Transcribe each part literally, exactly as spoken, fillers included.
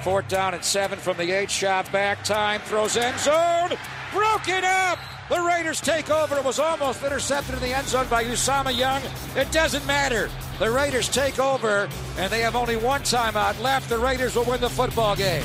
Fourth down and seven from the eight. Shot back. Time. Throws end zone. Broken up. The Raiders take over. It was almost intercepted in the end zone by Usama Young. It doesn't matter. The Raiders take over, and they have only one timeout left. The Raiders will win the football game.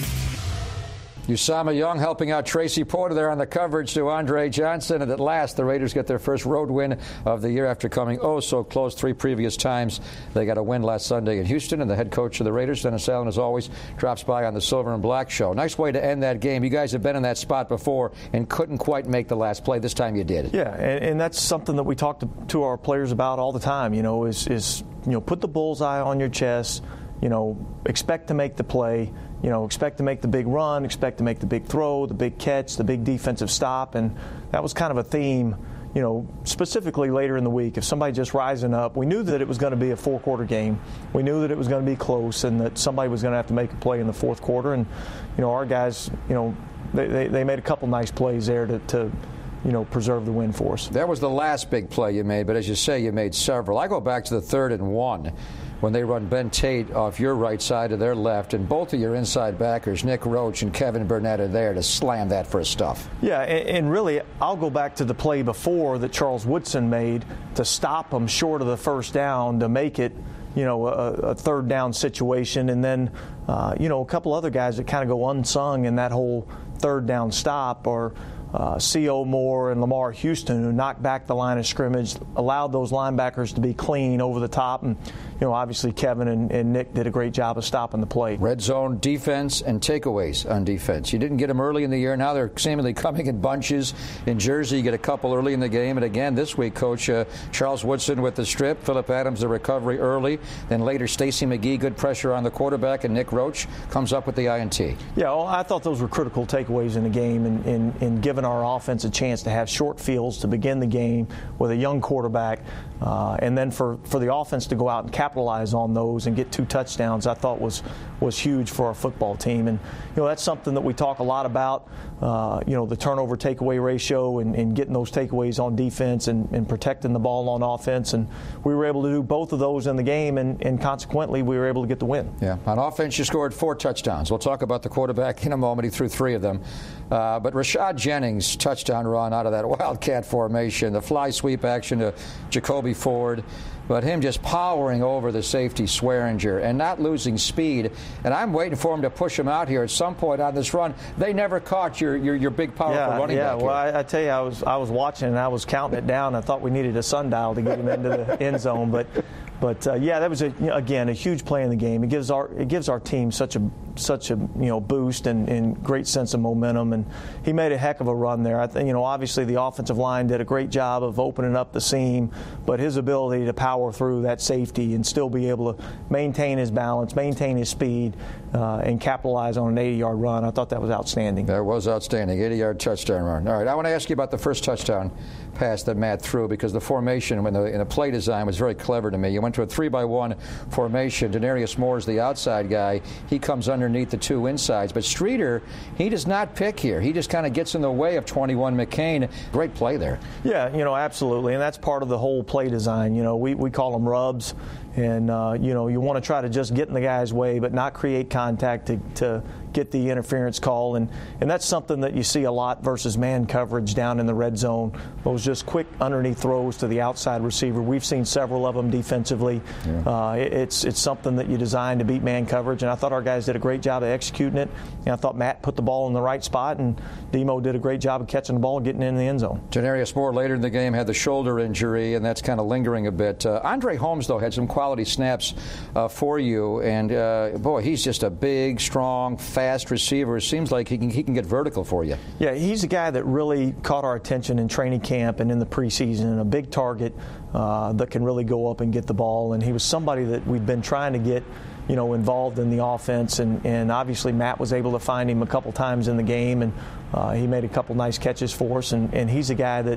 Usama Young helping out Tracy Porter there on the coverage to Andre Johnson. And at last, the Raiders get their first road win of the year after coming oh so close three previous times. They got a win last Sunday in Houston, and the head coach of the Raiders, Dennis Allen, as always, drops by on the Silver and Black show. Nice way to end that game. You guys have been in that spot before and couldn't quite make the last play. This time you did. Yeah, and, and that's something that we talk to, to our players about all the time, you know, is, is, you know, put the bullseye on your chest, you know, expect to make the play. You know, expect to make the big run, expect to make the big throw, the big catch, the big defensive stop. And that was kind of a theme, you know, specifically later in the week. If somebody just rising up, we knew that it was going to be a four-quarter game. We knew that it was going to be close and that somebody was going to have to make a play in the fourth quarter. And, you know, our guys, you know, they, they, they made a couple nice plays there to, to you know, preserve the win for us. That was the last big play you made, but as you say, you made several. I go back to the third and one when they run Ben Tate off your right side to their left, and both of your inside backers, Nick Roach and Kevin Burnett, are there to slam that for stuff. Yeah, and, and really, I'll go back to the play before that Charles Woodson made to stop them short of the first down to make it, you know, a, a third down situation. And then, uh, you know, a couple other guys that kind of go unsung in that whole third down stop are Uh, C O Moore and Lamar Houston, who knocked back the line of scrimmage, allowed those linebackers to be clean over the top. And, you know, obviously Kevin and, and Nick did a great job of stopping the play. Red zone defense and takeaways on defense. You didn't get them early in the year. Now they're seemingly coming in bunches. In Jersey, you get a couple early in the game. And again, this week, Coach, uh, Charles Woodson with the strip, Phillip Adams, the recovery early. Then later, Stacey McGee, good pressure on the quarterback, and Nick Roach comes up with the I N T. Yeah, well, I thought those were critical takeaways in the game and in, in, in giving our offense a chance to have short fields to begin the game with a young quarterback, uh, and then for, for the offense to go out and capitalize on those and get two touchdowns, I thought was was huge for our football team. And you know, that's something that we talk a lot about, uh, you know, the turnover takeaway ratio and, and getting those takeaways on defense and, and protecting the ball on offense. And we were able to do both of those in the game, and, and consequently we were able to get the win. Yeah, on offense you scored four touchdowns. We'll talk about the quarterback in a moment. He threw three of them. Uh, but Rashad Jennings' touchdown run out of that Wildcat formation, the fly sweep action to Jacoby Ford, but him just powering over the safety Swearinger and not losing speed. And I'm waiting for him to push him out here at some point on this run. They never caught your your, your big, powerful yeah, running yeah. back. Yeah, well, I, I tell you, I was I was watching and I was counting it down. I thought we needed a sundial to get him into the end zone, but. But uh, yeah, that was a, you know, again a huge play in the game. It gives our it gives our team such a such a you know boost and, and great sense of momentum. And he made a heck of a run there. I think you know obviously the offensive line did a great job of opening up the seam, but his ability to power through that safety and still be able to maintain his balance, maintain his speed, uh, and capitalize on an eighty-yard run, I thought that was outstanding. That was outstanding, eighty-yard touchdown run. All right, I want to ask you about the first touchdown pass that Matt threw, because the formation when the, in the play design was very clever to me. You went to a three by one formation. Denarius Moore is the outside guy. He comes underneath the two insides. But Streeter, he does not pick here. He just kind of gets in the way of twenty-one McCain. Great play there. Yeah, you know, absolutely. And that's part of the whole play design. You know, we, we call them rubs. And, uh, you know, you want to try to just get in the guy's way but not create contact to, to get the interference call. And, and that's something that you see a lot versus man coverage down in the red zone. Those just quick underneath throws to the outside receiver. We've seen several of them defensively. Yeah. Uh, it, it's it's something that you design to beat man coverage. And I thought our guys did a great job of executing it. And I thought Matt put the ball in the right spot, and Demo did a great job of catching the ball and getting in the end zone. Denarius Moore later in the game had the shoulder injury, and that's kind of lingering a bit. Uh, Andre Holmes, though, had some quality snaps uh, for you. And, uh, boy, he's just a big, strong, fast receiver. It seems like he can he can get vertical for you. Yeah, he's a guy that really caught our attention in training camp and in the preseason, and a big target uh, that can really go up and get the ball. And he was somebody that we've been trying to get, you know, involved in the offense, and, and obviously Matt was able to find him a couple times in the game, and uh, he made a couple nice catches for us, and, and he's a guy that,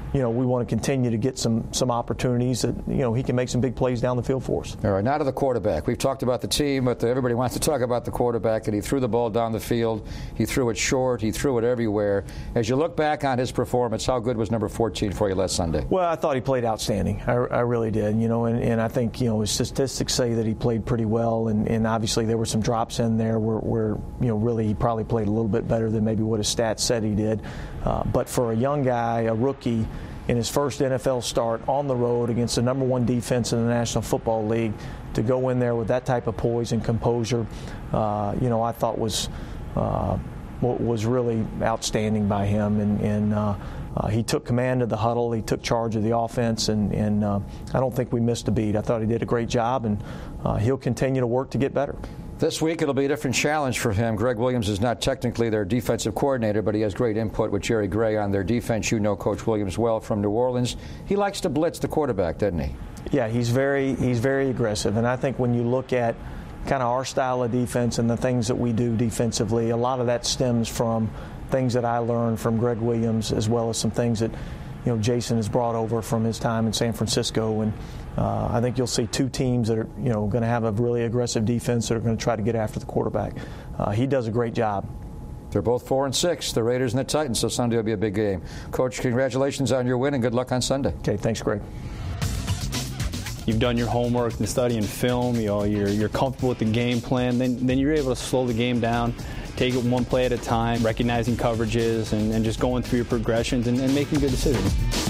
you know, we want to continue to get some some opportunities that, you know, he can make some big plays down the field for us. All right, now to the quarterback. We've talked about the team, but everybody wants to talk about the quarterback, and he threw the ball down the field. He threw it short. He threw it everywhere. As you look back on his performance, how good was number fourteen for you last Sunday? Well, I thought he played outstanding. I, I really did, you know, and, and I think, you know, his statistics say that he played pretty well, and, and obviously there were some drops in there where, where, you know, really he probably played a little bit better than maybe what his stats said he did. Uh, but for a young guy, a rookie, in his first N F L start on the road against the number one defense in the National Football League, to go in there with that type of poise and composure, uh, you know, I thought was uh, was really outstanding by him. And, and uh, uh, he took command of the huddle. He took charge of the offense, and, and uh, I don't think we missed a beat. I thought he did a great job, and uh, he'll continue to work to get better. This week it'll be a different challenge for him. Greg Williams is not technically their defensive coordinator, but he has great input with Jerry Gray on their defense. You know Coach Williams well from New Orleans. He likes to blitz the quarterback, doesn't he? Yeah, he's very he's very aggressive, and I think when you look at kind of our style of defense and the things that we do defensively, a lot of that stems from things that I learned from Greg Williams, as well as some things that, you know, Jason has brought over from his time in San Francisco. And uh, I think you'll see two teams that are, you know, going to have a really aggressive defense that are going to try to get after the quarterback. Uh, he does a great job. They're both four and six, the Raiders and the Titans, so Sunday will be a big game. Coach, congratulations on your win, and good luck on Sunday. Okay, thanks, Greg. You've done your homework and studying film, you know, you're, you're comfortable with the game plan, then, then you're able to slow the game down, take it one play at a time, recognizing coverages, and, and just going through your progressions and, and making good decisions.